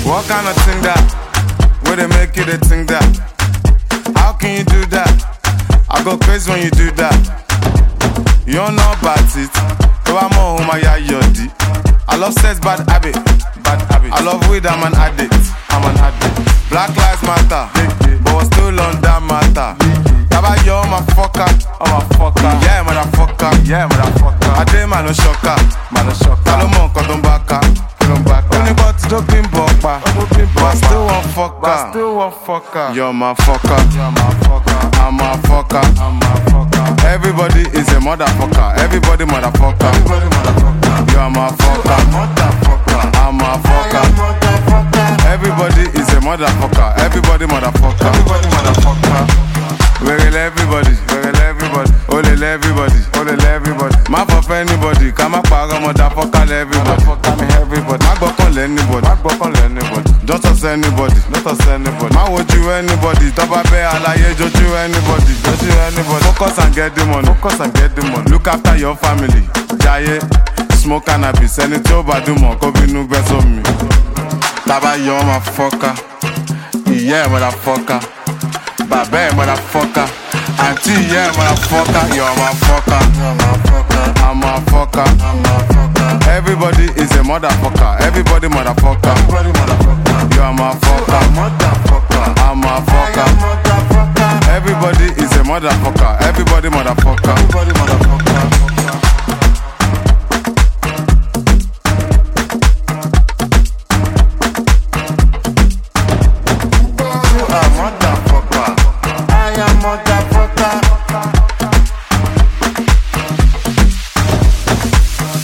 What kind of thing that? Where they make you they think that? How can you do that? I go crazy when you do that. You don't know about it. So I'm on my yodi. I love sex, bad habit. I love weed, I'm an addict. Black lives matter, but we're still on that matter. Taba yo, I'm a fucker. Yeah, motherfucker. I did man no shocker. Salomon Kodombaka. Anybody don't been bokpa, but still one fucker. You're my fucker. I'm a fucker. Everybody is a motherfucker. Everybody motherfucker. You're my fucker. I'm a fucker. Everybody is a motherfucker. Everybody motherfucker. Where everybody. Ole everybody. My pop anybody. Come up, motherfucker everybody. My buck on anybody. Don't trust anybody. My would you anybody. Top bear, alaye, don't you anybody. Focus and get the money. Look after your family. Jaye, smoke cannabis. Any job I do more, could no best on me. Taba yo, motherfucker. Yeah, motherfucker. Babe, motherfucker. Auntie, yeah, motherfucker. You're my fucker. I'm a fucker. Everybody is a motherfucker. Everybody motherfucker.